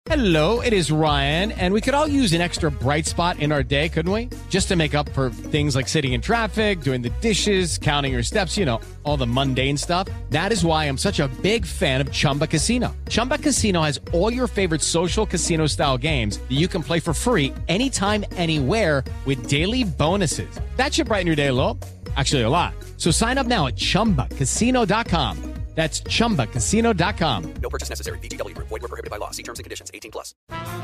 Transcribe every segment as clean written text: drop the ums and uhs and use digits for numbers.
Hello, it is Ryan, and we could all use an extra bright spot in our day, couldn't we? Just to make up for things like sitting in traffic, doing the dishes, counting your steps, you know, all the mundane stuff. That is why I'm such a big fan of Chumba Casino. Chumba Casino has all your favorite social casino-style games that you can play for free anytime, anywhere with daily bonuses. That should brighten your day a little. Actually, a lot. So sign up now at ChumbaCasino.com. That's ChumbaCasino.com. No purchase necessary. VGW Group. Void where prohibited by law. See terms and conditions. 18+.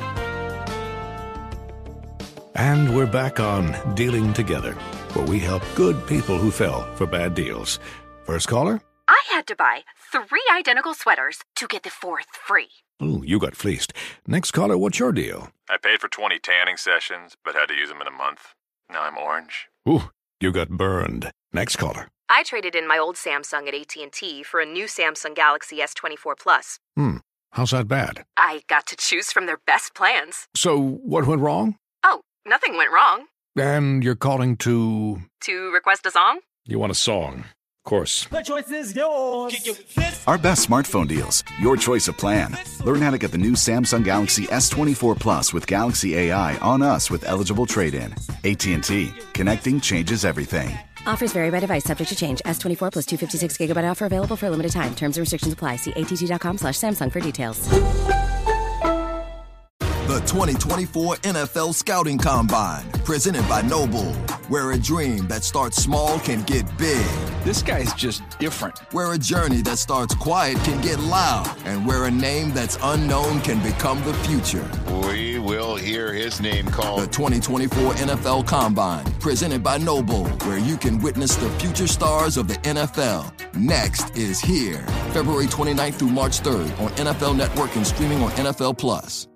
And we're back on Dealing Together, where we help good people who fell for bad deals. First caller? I had to buy 3 identical sweaters to get the 4th free. Ooh, you got fleeced. Next caller, what's your deal? I paid for 20 tanning sessions, but had to use them in a month. Now I'm orange. Ooh, you got burned. Next caller. I traded in my old Samsung at AT&T for a new Samsung Galaxy S24 Plus. How's that bad? I got to choose from their best plans. So, what went wrong? Oh, nothing went wrong. And you're calling to... To request a song? You want a song. Of course. The choice is yours. Our best smartphone deals. Your choice of plan. Learn how to get the new Samsung Galaxy S24 Plus with Galaxy AI on us with eligible trade-in. AT&T. Connecting changes everything. Offers vary by device, subject to change. S24 plus 256 gigabyte offer available for a limited time. Terms and restrictions apply. See att.com/Samsung for details. The 2024 NFL Scouting Combine, presented by Noble, where a dream that starts small can get big. This guy's just different. Where a journey that starts quiet can get loud, and where a name that's unknown can become the future. We will hear his name called. The 2024 NFL Combine, presented by Noble, where you can witness the future stars of the NFL. Next is here, February 29th through March 3rd on NFL Network and streaming on NFL Plus.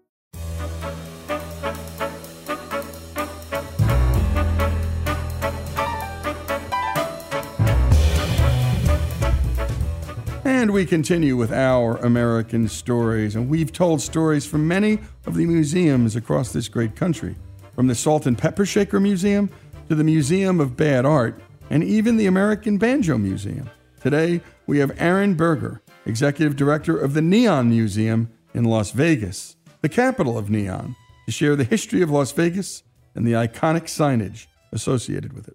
And we continue with our American stories, and we've told stories from many of the museums across this great country, from the Salt and Pepper Shaker Museum to the Museum of Bad Art, and even the American Banjo Museum. Today, we have Aaron Berger, Executive Director of the Neon Museum in Las Vegas, the capital of neon, to share the history of Las Vegas and the iconic signage associated with it.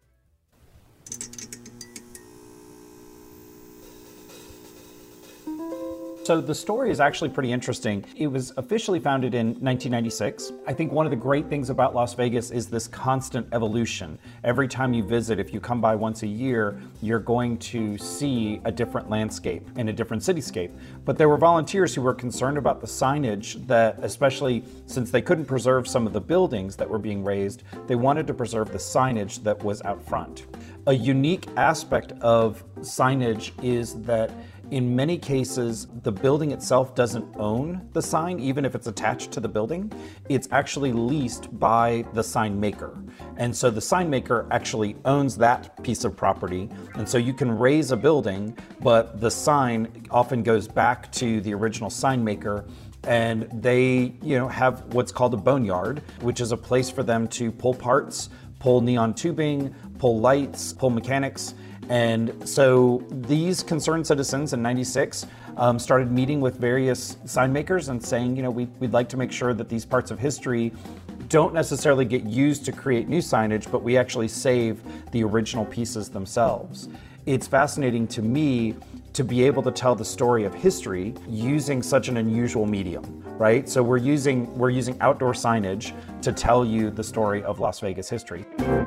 So the story is actually pretty interesting. It was officially founded in 1996. I think one of the great things about Las Vegas is this constant evolution. Every time you visit, if you come by once a year, you're going to see a different landscape and a different cityscape. But there were volunteers who were concerned about the signage that, especially since they couldn't preserve some of the buildings that were being raised, they wanted to preserve the signage that was out front. A unique aspect of signage is that in many cases, the building itself doesn't own the sign, even if it's attached to the building. It's actually leased by the sign maker. And so the sign maker actually owns that piece of property. And so you can raise a building, but the sign often goes back to the original sign maker. And they, have what's called a boneyard, which is a place for them to pull parts, pull neon tubing, pull lights, pull mechanics. And so these concerned citizens in 96 started meeting with various sign makers and saying, we'd like to make sure that these parts of history don't necessarily get used to create new signage, but we actually save the original pieces themselves. It's fascinating to me to be able to tell the story of history using such an unusual medium, right? So we're using outdoor signage to tell you the story of Las Vegas history.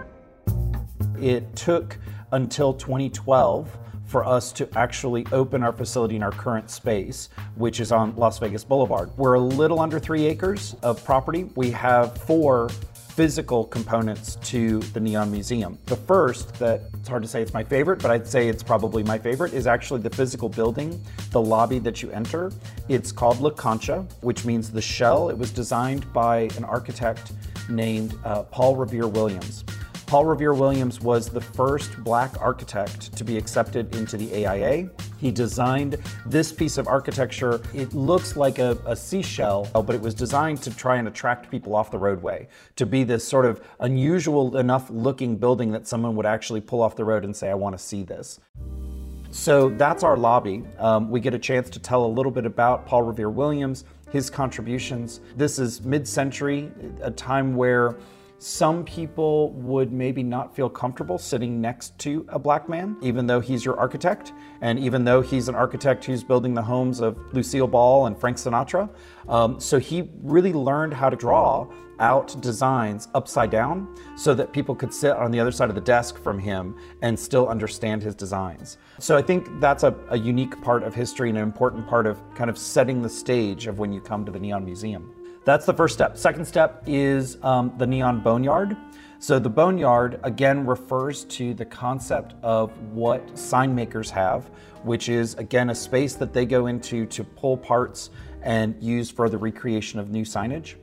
It took until 2012 for us to actually open our facility in our current space, which is on Las Vegas Boulevard. We're a little under 3 acres of property. We have 4 physical components to the Neon Museum. The first, that it's hard to say it's my favorite, but I'd say it's probably my favorite, is actually the physical building, the lobby that you enter. It's called La Concha, which means the shell. It was designed by an architect named Paul Revere Williams. Paul Revere Williams was the first Black architect to be accepted into the AIA. He designed this piece of architecture. It looks like a seashell, but it was designed to try and attract people off the roadway, to be this sort of unusual enough looking building that someone would actually pull off the road and say, I want to see this. So that's our lobby. We get a chance to tell a little bit about Paul Revere Williams, his contributions. This is mid-century, a time where some people would maybe not feel comfortable sitting next to a black man, even though he's your architect, and even though he's an architect who's building the homes of Lucille Ball and Frank Sinatra. So he really learned how to draw out designs upside down so that people could sit on the other side of the desk from him and still understand his designs. So I think that's a unique part of history and an important part of kind of setting the stage of when you come to the Neon Museum. That's the first step. Second step is the Neon Boneyard. So the Boneyard, again, refers to the concept of what sign makers have, which is, again, a space that they go into to pull parts and use for the recreation of new signage.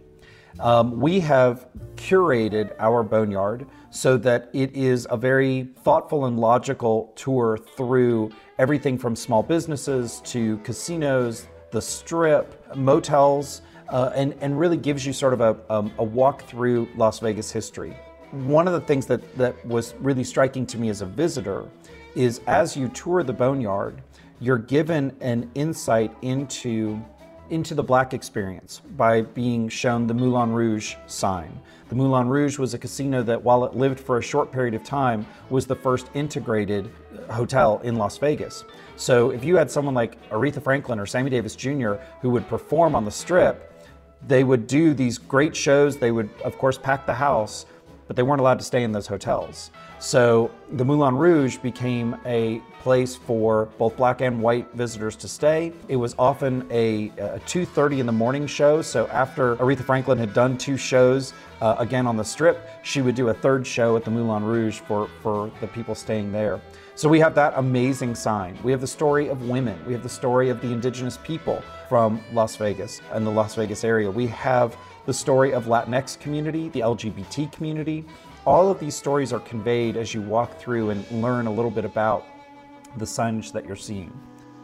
We have curated our Boneyard so that it is a very thoughtful and logical tour through everything from small businesses to casinos, the Strip, motels, and really gives you sort of a walk through Las Vegas history. One of the things that was really striking to me as a visitor is as you tour the Boneyard, you're given an insight into the Black experience by being shown the Moulin Rouge sign. The Moulin Rouge was a casino that, while it lived for a short period of time, was the first integrated hotel in Las Vegas. So if you had someone like Aretha Franklin or Sammy Davis Jr. who would perform on the Strip, they would do these great shows. They would, of course, pack the house, but they weren't allowed to stay in those hotels. So the Moulin Rouge became a place for both black and white visitors to stay. It was often a 2:30 in the morning show. So after Aretha Franklin had done 2 shows, again on the Strip, she would do a 3rd show at the Moulin Rouge for the people staying there. So we have that amazing sign. We have the story of women. We have the story of the indigenous people from Las Vegas and the Las Vegas area. We have the story of Latinx community, the LGBT community. All of these stories are conveyed as you walk through and learn a little bit about the signage that you're seeing.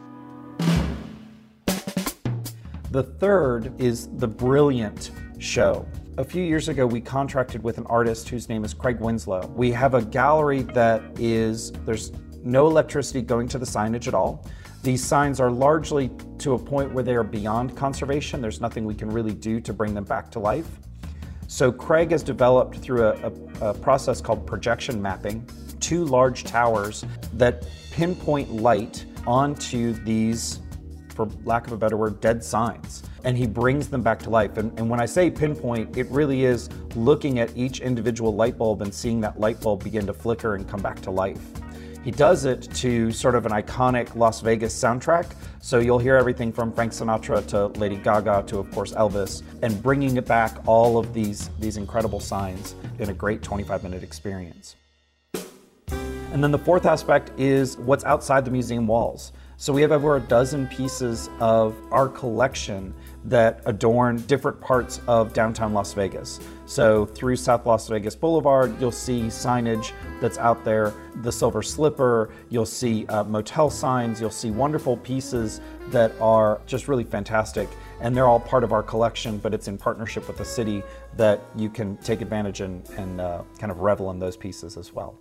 The third is the Brilliant Show. A few years ago, we contracted with an artist whose name is Craig Winslow. We have a gallery there's no electricity going to the signage at all. These signs are largely to a point where they are beyond conservation. There's nothing we can really do to bring them back to life. So Craig has developed through a process called projection mapping 2 large towers that pinpoint light onto these, for lack of a better word, dead signs. And he brings them back to life. And when I say pinpoint, it really is looking at each individual light bulb and seeing that light bulb begin to flicker and come back to life. He does it to sort of an iconic Las Vegas soundtrack. So you'll hear everything from Frank Sinatra to Lady Gaga to, of course, Elvis, and bringing it back all of these incredible signs in a great 25-minute experience. And then the fourth aspect is what's outside the museum walls. So we have over a dozen pieces of our collection that adorn different parts of downtown Las Vegas. So through South Las Vegas Boulevard, you'll see signage that's out there, the Silver Slipper, you'll see motel signs, you'll see wonderful pieces that are just really fantastic. And they're all part of our collection, but it's in partnership with the city that you can take advantage and kind of revel in those pieces as well.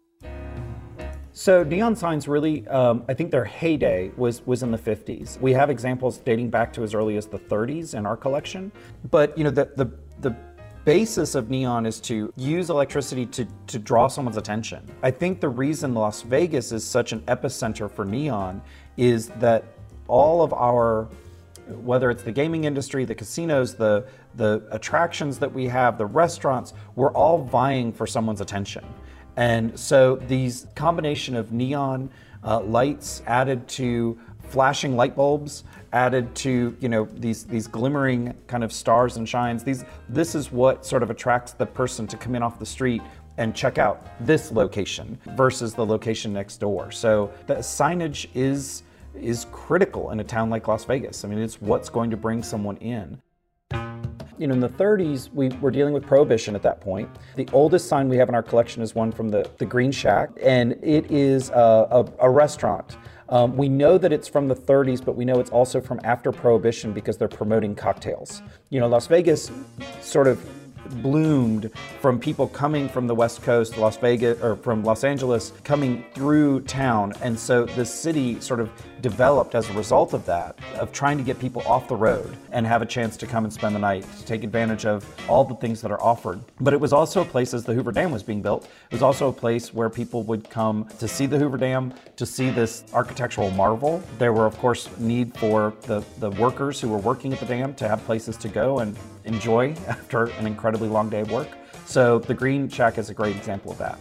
So neon signs really, I think their heyday was in the 50s. We have examples dating back to as early as the 30s in our collection. But you know, the basis of neon is to use electricity to draw someone's attention. I think the reason Las Vegas is such an epicenter for neon is that all of our, whether it's the gaming industry, the casinos, the attractions that we have, the restaurants, we're all vying for someone's attention. And so these combination of neon lights added to flashing light bulbs, added to, you know, these glimmering kind of stars and shines, this is what sort of attracts the person to come in off the street and check out this location versus the location next door. So the signage is critical in a town like Las Vegas. I mean, it's what's going to bring someone in. You know, in the 30s, we were dealing with Prohibition at that point. The oldest sign we have in our collection is one from the Green Shack, and it is a restaurant. We know that it's from the 30s, but we know it's also from after Prohibition because they're promoting cocktails. You know, Las Vegas sort of bloomed from people coming from the West Coast, Las Vegas, or from Los Angeles, coming through town. And so the city sort of developed as a result of that, of trying to get people off the road and have a chance to come and spend the night, to take advantage of all the things that are offered. But it was also a place, as the Hoover Dam was being built, it was also a place where people would come to see the Hoover Dam, to see this architectural marvel. There were, of course, need for the workers who were working at the dam to have places to go and enjoy after an incredibly long day of work. So the Green Shack is a great example of that.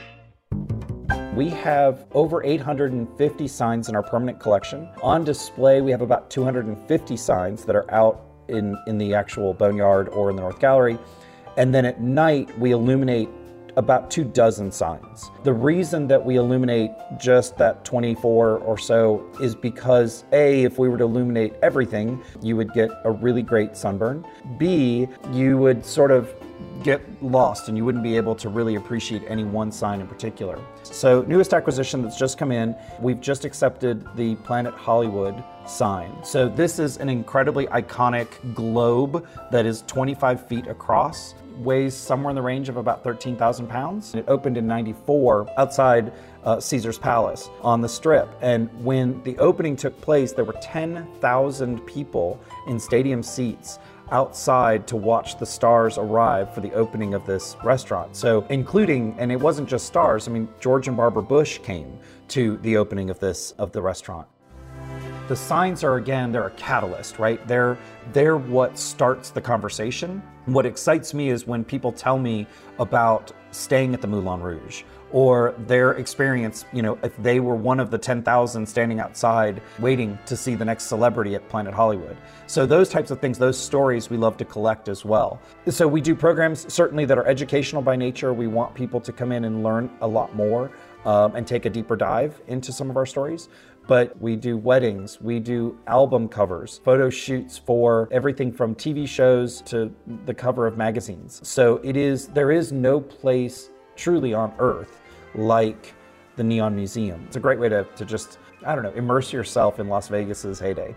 We have over 850 signs in our permanent collection. On display, we have about 250 signs that are out in the actual Boneyard or in the North Gallery. And then at night, we illuminate about 24 signs. The reason that we illuminate just that 24 or so is because A, if we were to illuminate everything, you would get a really great sunburn. B, you would sort of get lost and you wouldn't be able to really appreciate any one sign in particular. So newest acquisition that's just come in, we've just accepted the Planet Hollywood sign. So this is an incredibly iconic globe that is 25 feet across, weighs somewhere in the range of about 13,000 pounds. It opened in '94 outside Caesar's Palace on the Strip. And when the opening took place, there were 10,000 people in stadium seats outside to watch the stars arrive for the opening of this restaurant. So including, and it wasn't just stars, I mean, George and Barbara Bush came to the opening of the restaurant. The signs are, again, they're a catalyst, right? They're what starts the conversation. What excites me is when people tell me about staying at the Moulin Rouge, or their experience, if they were one of the 10,000 standing outside waiting to see the next celebrity at Planet Hollywood. So those types of things, those stories we love to collect as well. So we do programs certainly that are educational by nature. We want people to come in and learn a lot more and take a deeper dive into some of our stories. But we do weddings, we do album covers, photo shoots for everything from TV shows to the cover of magazines. So there is no place truly on earth like the Neon Museum. It's a great way to just, immerse yourself in Las Vegas's heyday.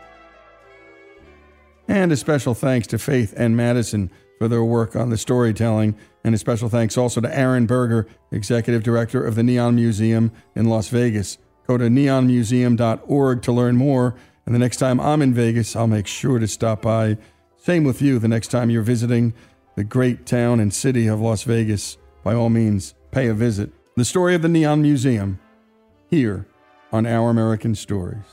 And a special thanks to Faith and Madison for their work on the storytelling. And a special thanks also to Aaron Berger, Executive Director of the Neon Museum in Las Vegas. Go to neonmuseum.org to learn more. And the next time I'm in Vegas, I'll make sure to stop by. Same with you the next time you're visiting the great town and city of Las Vegas. By all means, pay a visit. The story of the Neon Museum, here on Our American Stories.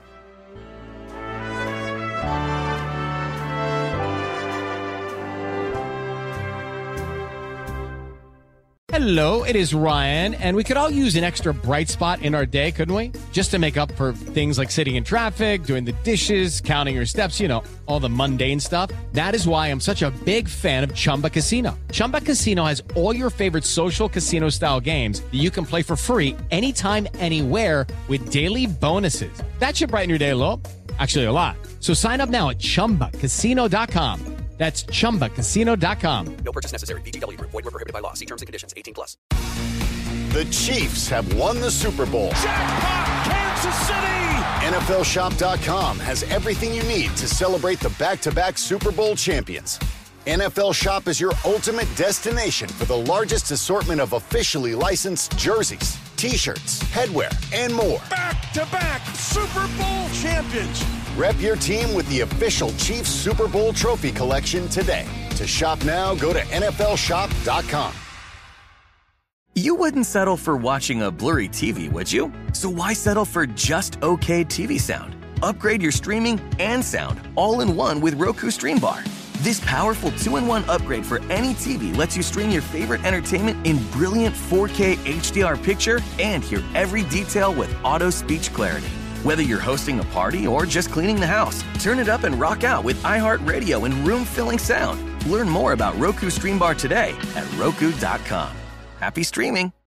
Hello, it is Ryan, and we could all use an extra bright spot in our day, couldn't we? Just to make up for things like sitting in traffic, doing the dishes, counting your steps, all the mundane stuff. That is why I'm such a big fan of Chumba Casino. Chumba Casino has all your favorite social casino-style games that you can play for free anytime, anywhere with daily bonuses. That should brighten your day a little. Actually, a lot. So sign up now at ChumbaCasino.com. That's ChumbaCasino.com. No purchase necessary. VGW Group. Void where prohibited by law. See terms and conditions. 18+. The Chiefs have won the Super Bowl. Jackpot! Kansas City! NFLShop.com has everything you need to celebrate the back-to-back Super Bowl champions. NFL Shop is your ultimate destination for the largest assortment of officially licensed jerseys, T-shirts, headwear, and more. Back-to-back Super Bowl champions! Rep your team with the official Chiefs Super Bowl trophy collection today. To shop now, go to NFLShop.com. You wouldn't settle for watching a blurry TV, would you? So why settle for just okay TV sound? Upgrade your streaming and sound all in one with Roku Stream Bar. This powerful 2-in-1 upgrade for any TV lets you stream your favorite entertainment in brilliant 4K HDR picture and hear every detail with auto speech clarity. Whether you're hosting a party or just cleaning the house, turn it up and rock out with iHeartRadio and room-filling sound. Learn more about Roku Stream Bar today at Roku.com. Happy streaming!